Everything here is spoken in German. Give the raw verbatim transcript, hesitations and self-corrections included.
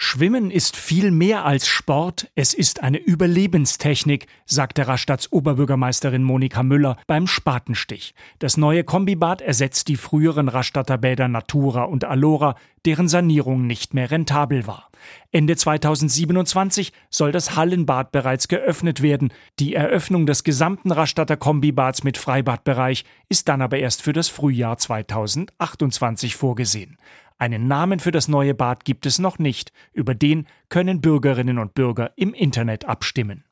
Schwimmen ist viel mehr als Sport, es ist eine Überlebenstechnik, sagte Rastads Oberbürgermeisterin Monika Müller beim Spatenstich. Das neue Kombibad ersetzt die früheren Rastatter Bäder Natura und Alora, deren Sanierung nicht mehr rentabel war. Ende zweitausendsiebenundzwanzig soll das Hallenbad bereits geöffnet werden. Die Eröffnung des gesamten Rastatter Kombibads mit Freibadbereich ist dann aber erst für das Frühjahr zweitausendachtundzwanzig vorgesehen. Einen Namen für das neue Bad gibt es noch nicht. Über den können Bürgerinnen und Bürger im Internet abstimmen.